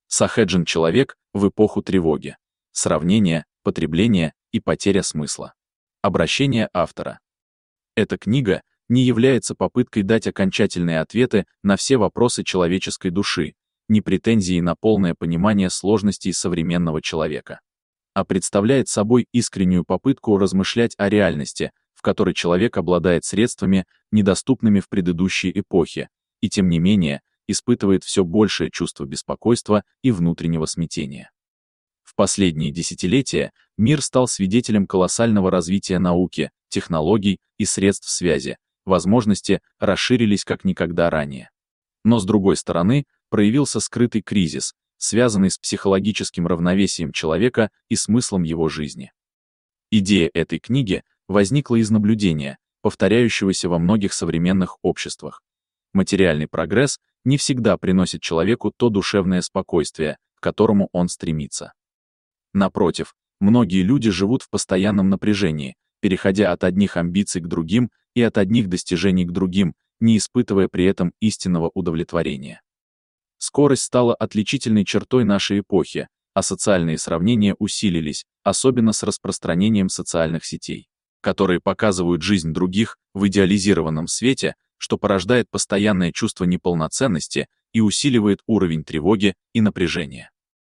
Сахеджин человек в эпоху тревоги. Сравнение, потребление и потеря смысла. Обращение автора. Эта книга не является попыткой дать окончательные ответы на все вопросы человеческой души, ни претензии на полное понимание сложностей современного человека, а представляет собой искреннюю попытку размышлять о реальности, в которой человек обладает средствами, недоступными в предыдущей эпохе, и тем не менее испытывает все большее чувство беспокойства и внутреннего смятения. В последние десятилетия мир стал свидетелем колоссального развития науки, технологий и средств связи, возможности расширились как никогда ранее. Но с другой стороны, проявился скрытый кризис, связанный с психологическим равновесием человека и смыслом его жизни. Идея этой книги возникла из наблюдения, повторяющегося во многих современных обществах. Материальный прогресс не всегда приносит человеку то душевное спокойствие, к которому он стремится. Напротив, многие люди живут в постоянном напряжении, переходя от одних амбиций к другим и от одних достижений к другим, не испытывая при этом истинного удовлетворения. Скорость стала отличительной чертой нашей эпохи, а социальные сравнения усилились, особенно с распространением социальных сетей, которые показывают жизнь других в идеализированном свете, что порождает постоянное чувство неполноценности и усиливает уровень тревоги и напряжения.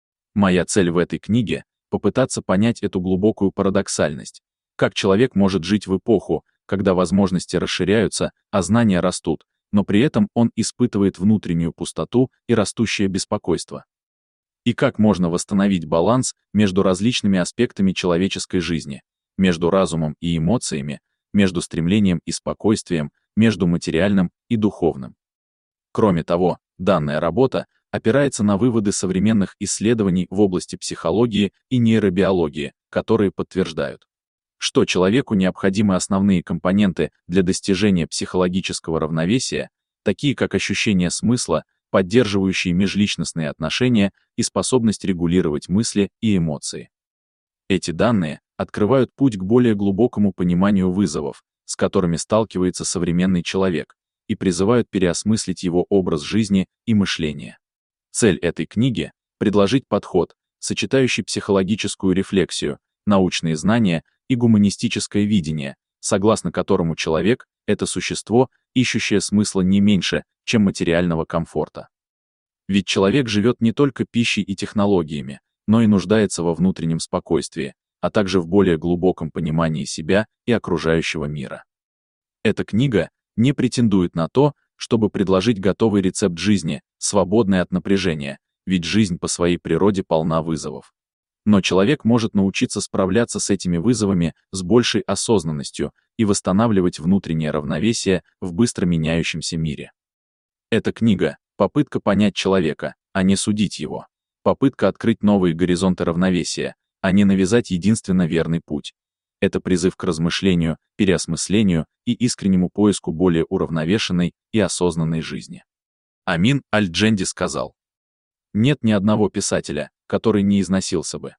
Моя цель в этой книге — попытаться понять эту глубокую парадоксальность, как человек может жить в эпоху, когда возможности расширяются, а знания растут, но при этом он испытывает внутреннюю пустоту и растущее беспокойство. И как можно восстановить баланс между различными аспектами человеческой жизни, между разумом и эмоциями, между стремлением и спокойствием, между материальным и духовным. Кроме того, данная работа опирается на выводы современных исследований в области психологии и нейробиологии, которые подтверждают, что человеку необходимы основные компоненты для достижения психологического равновесия, такие как ощущение смысла, поддерживающие межличностные отношения и способность регулировать мысли и эмоции. Эти данные открывают путь к более глубокому пониманию вызовов, с которыми сталкивается современный человек, и призывают переосмыслить его образ жизни и мышления. Цель этой книги — предложить подход, сочетающий психологическую рефлексию, научные знания и гуманистическое видение, согласно которому человек — это существо, ищущее смысла не меньше, чем материального комфорта. Ведь человек живет не только пищей и технологиями, но и нуждается во внутреннем спокойствии, а также в более глубоком понимании себя и окружающего мира. Эта книга не претендует на то, чтобы предложить готовый рецепт жизни, свободный от напряжения, ведь жизнь по своей природе полна вызовов. Но человек может научиться справляться с этими вызовами с большей осознанностью и восстанавливать внутреннее равновесие в быстро меняющемся мире. Эта книга — попытка понять человека, а не судить его, попытка открыть новые горизонты равновесия, а не навязать единственно верный путь. Это призыв к размышлению, переосмыслению и искреннему поиску более уравновешенной и осознанной жизни. Амин Аль-Дженди сказал: «Нет ни одного писателя, который не износился бы.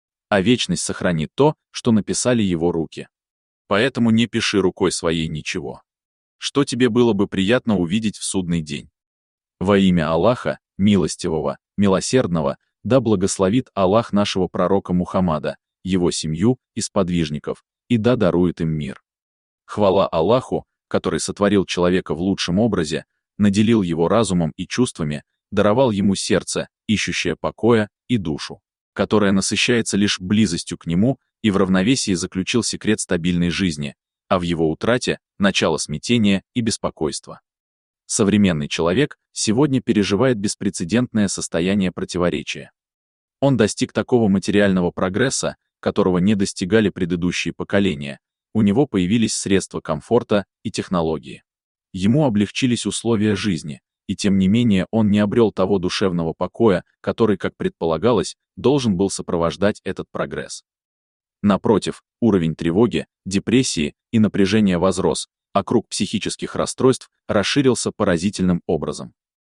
А вечность сохранит то, что написали его руки. Поэтому не пиши рукой своей ничего, что тебе было бы приятно увидеть в судный день. Во имя Аллаха, милостивого, милосердного, да благословит Аллах нашего пророка Мухаммада, его семью и сподвижников, и да дарует им мир. Хвала Аллаху, который сотворил человека в лучшем образе, наделил его разумом и чувствами, даровал ему сердце, ищущее покоя, и душу, которая насыщается лишь близостью к нему, и в равновесии заключил секрет стабильной жизни, а в его утрате — начало смятения и беспокойства. Современный человек сегодня переживает беспрецедентное состояние противоречия. Он достиг такого материального прогресса, которого не достигали предыдущие поколения, у него появились средства комфорта и технологии. Ему облегчились условия жизни, и тем не менее он не обрел того душевного покоя, который, как предполагалось, должен был сопровождать этот прогресс. Напротив, уровень тревоги, депрессии и напряжения возрос, а круг психических расстройств расширился поразительным образом.